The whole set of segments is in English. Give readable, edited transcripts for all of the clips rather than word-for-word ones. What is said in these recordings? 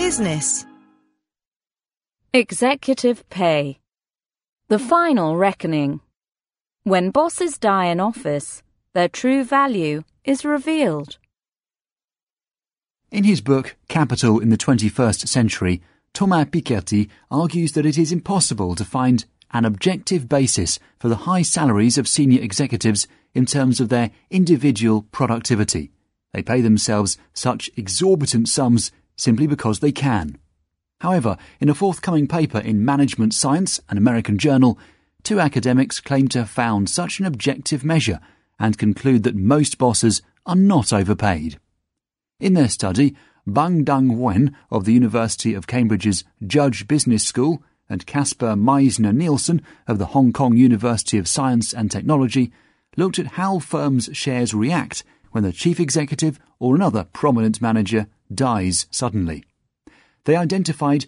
business. Executive pay. The final reckoning. When bosses die in office, their true value is revealed. In his book Capital in the 21st Century, Thomas Piketty argues that it is impossible to find an objective basis for the high salaries of senior executives in terms of their individual productivity. They pay themselves such exorbitant sums simply because they can. However, in a forthcoming paper in Management Science, an American journal, two academics claim to have found such an objective measure and conclude that most bosses are not overpaid. In their study, Bang Dang Wen of the University of Cambridge's Judge Business School and Caspar Meisner-Nielsen of the Hong Kong University of Science and Technology looked at how firms' shares react when the chief executive or another prominent manager dies suddenly. They identified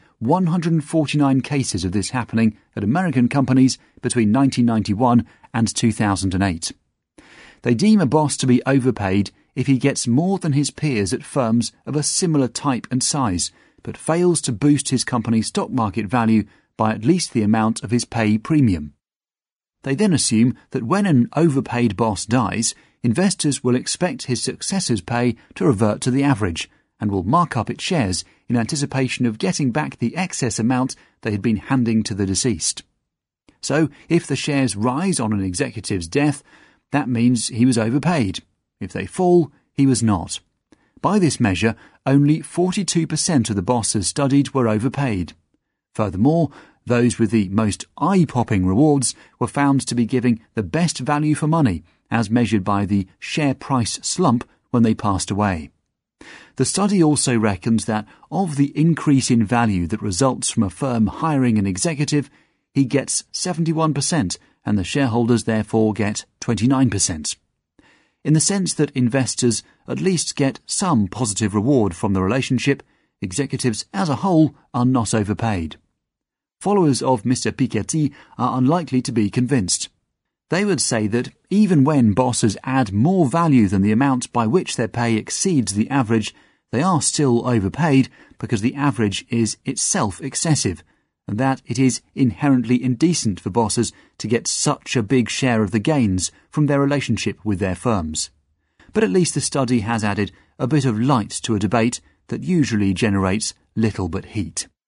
149 cases of this happening at American companies between 1991 and 2008. They deem a boss to be overpaid if he gets more than his peers at firms of a similar type and size, but fails to boost his company's stock market value by at least the amount of his pay premium. They then assume that when an overpaid boss dies, investors will expect his successor's pay to revert to the average and will mark up its shares in anticipation of getting back the excess amount they had been handing to the deceased. So, if the shares rise on an executive's death, that means he was overpaid. If they fall, he was not. By this measure, only 42% of the bosses studied were overpaid. Furthermore, those with the most eye-popping rewards were found to be giving the best value for money, as measured by the share price slump when they passed away. The study also reckons that of the increase in value that results from a firm hiring an executive, he gets 71%, and the shareholders therefore get 29%. In the sense that investors at least get some positive reward from the relationship, executives as a whole are not overpaid. Followers of Mr. Piketty are unlikely to be convinced. They would say that even when bosses add more value than the amount by which their pay exceeds the average, they are still overpaid because the average is itself excessive, and that it is inherently indecent for bosses to get such a big share of the gains from their relationship with their firms. But at least the study has added a bit of light to a debate that usually generates little but heat.